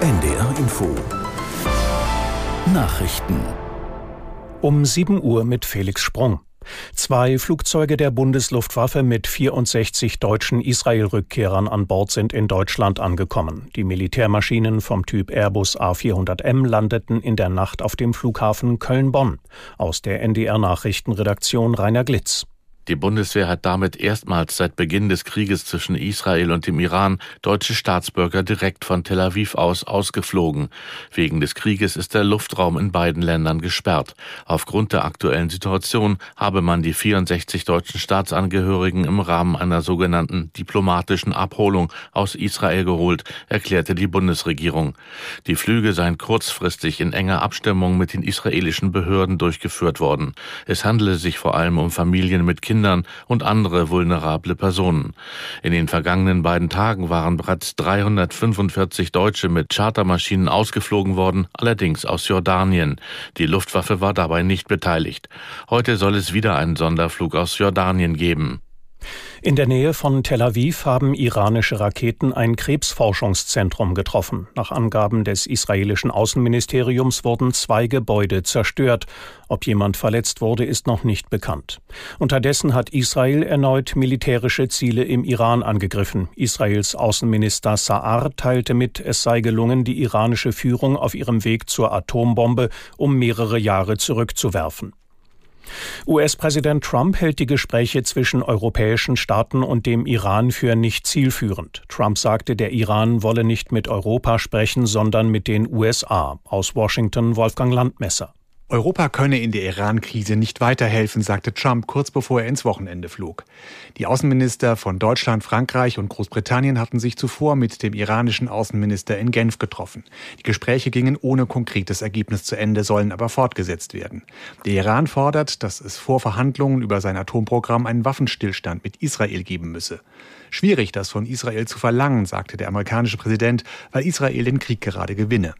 NDR Info Nachrichten um 7 Uhr mit Felix Sprung. 2 Flugzeuge der Bundesluftwaffe mit 64 deutschen Israel-Rückkehrern an Bord sind in Deutschland angekommen. Die Militärmaschinen vom Typ Airbus A400M landeten in der Nacht auf dem Flughafen Köln-Bonn. Aus der NDR-Nachrichtenredaktion Rainer Glitz. Die Bundeswehr hat damit erstmals seit Beginn des Krieges zwischen Israel und dem Iran deutsche Staatsbürger direkt von Tel Aviv aus ausgeflogen. Wegen des Krieges ist der Luftraum in beiden Ländern gesperrt. Aufgrund der aktuellen Situation habe man die 64 deutschen Staatsangehörigen im Rahmen einer sogenannten diplomatischen Abholung aus Israel geholt, erklärte die Bundesregierung. Die Flüge seien kurzfristig in enger Abstimmung mit den israelischen Behörden durchgeführt worden. Es handele sich vor allem um Familien mit Kindern und andere vulnerable Personen. In den vergangenen beiden Tagen waren bereits 345 Deutsche mit Chartermaschinen ausgeflogen worden, allerdings aus Jordanien. Die Luftwaffe war dabei nicht beteiligt. Heute soll es wieder einen Sonderflug aus Jordanien geben. In der Nähe von Tel Aviv haben iranische Raketen ein Krebsforschungszentrum getroffen. Nach Angaben des israelischen Außenministeriums wurden 2 Gebäude zerstört. Ob jemand verletzt wurde, ist noch nicht bekannt. Unterdessen hat Israel erneut militärische Ziele im Iran angegriffen. Israels Außenminister Sa'ar teilte mit, es sei gelungen, die iranische Führung auf ihrem Weg zur Atombombe um mehrere Jahre zurückzuwerfen. US-Präsident Trump hält die Gespräche zwischen europäischen Staaten und dem Iran für nicht zielführend. Trump sagte, der Iran wolle nicht mit Europa sprechen, sondern mit den USA. Aus Washington Wolfgang Landmesser. Europa könne in der Iran-Krise nicht weiterhelfen, sagte Trump kurz bevor er ins Wochenende flog. Die Außenminister von Deutschland, Frankreich und Großbritannien hatten sich zuvor mit dem iranischen Außenminister in Genf getroffen. Die Gespräche gingen ohne konkretes Ergebnis zu Ende, sollen aber fortgesetzt werden. Der Iran fordert, dass es vor Verhandlungen über sein Atomprogramm einen Waffenstillstand mit Israel geben müsse. Schwierig, das von Israel zu verlangen, sagte der amerikanische Präsident, weil Israel den Krieg gerade gewinne.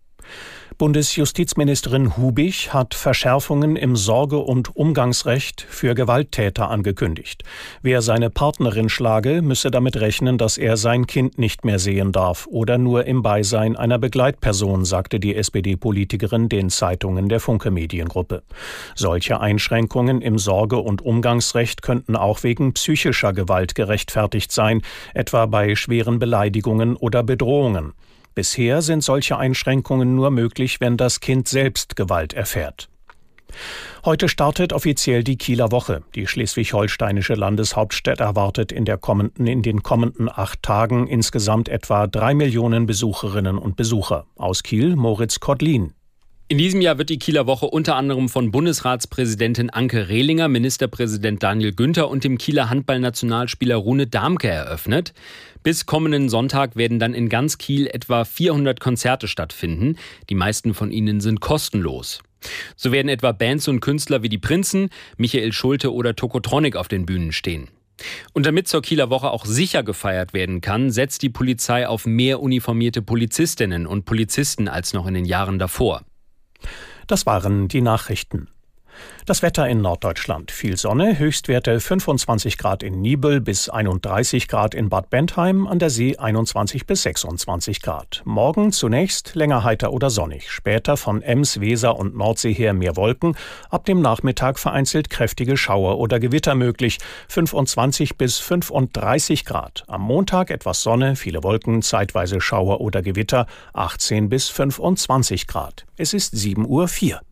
Bundesjustizministerin Hubich hat Verschärfungen im Sorge- und Umgangsrecht für Gewalttäter angekündigt. Wer seine Partnerin schlage, müsse damit rechnen, dass er sein Kind nicht mehr sehen darf oder nur im Beisein einer Begleitperson, sagte die SPD-Politikerin den Zeitungen der Funke Mediengruppe. Solche Einschränkungen im Sorge- und Umgangsrecht könnten auch wegen psychischer Gewalt gerechtfertigt sein, etwa bei schweren Beleidigungen oder Bedrohungen. Bisher sind solche Einschränkungen nur möglich, wenn das Kind selbst Gewalt erfährt. Heute startet offiziell die Kieler Woche. Die schleswig-holsteinische Landeshauptstadt erwartet in den kommenden 8 Tagen insgesamt etwa 3 Millionen Besucherinnen und Besucher. Aus Kiel Moritz Kottlin. In diesem Jahr wird die Kieler Woche unter anderem von Bundesratspräsidentin Anke Rehlinger, Ministerpräsident Daniel Günther und dem Kieler Handballnationalspieler Rune Damke eröffnet. Bis kommenden Sonntag werden dann in ganz Kiel etwa 400 Konzerte stattfinden. Die meisten von ihnen sind kostenlos. So werden etwa Bands und Künstler wie die Prinzen, Michael Schulte oder Tokotronic auf den Bühnen stehen. Und damit zur Kieler Woche auch sicher gefeiert werden kann, setzt die Polizei auf mehr uniformierte Polizistinnen und Polizisten als noch in den Jahren davor. Das waren die Nachrichten. Das Wetter in Norddeutschland. Viel Sonne, Höchstwerte 25 Grad in Nibel bis 31 Grad in Bad Bentheim, an der See 21 bis 26 Grad. Morgen zunächst länger heiter oder sonnig, später von Ems, Weser und Nordsee her mehr Wolken, ab dem Nachmittag vereinzelt kräftige Schauer oder Gewitter möglich, 25 bis 35 Grad. Am Montag etwas Sonne, viele Wolken, zeitweise Schauer oder Gewitter, 18 bis 25 Grad. Es ist 7:04 Uhr.